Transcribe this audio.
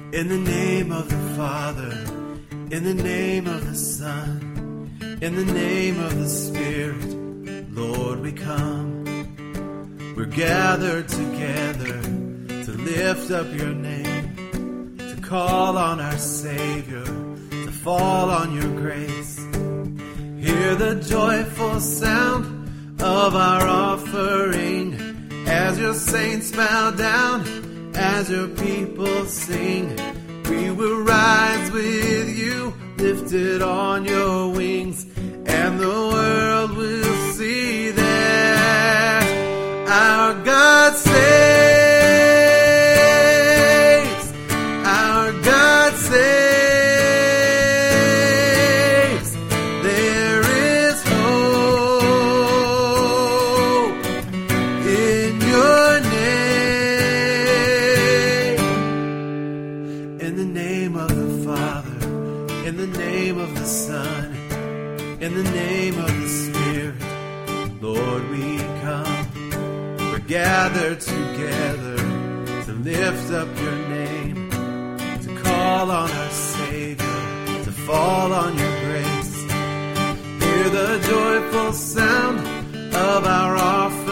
In the name of the Father, in the name of the Son, in the name of the Spirit, Lord, we come. We're gathered together to lift up your name, to call on our Savior, to fall on your grace. Hear the joyful sound of our offering as your saints bow down, as your people sing. We will rise with you, lifted on your wings, and the world will see that our God saves, our God saves. There is hope in your name. In the name of the Father, in the name of the Son, in the name of the Spirit, Lord, we come. We're gathered together to lift up your name, to call on our Savior, to fall on your grace. Hear the joyful sound of our offering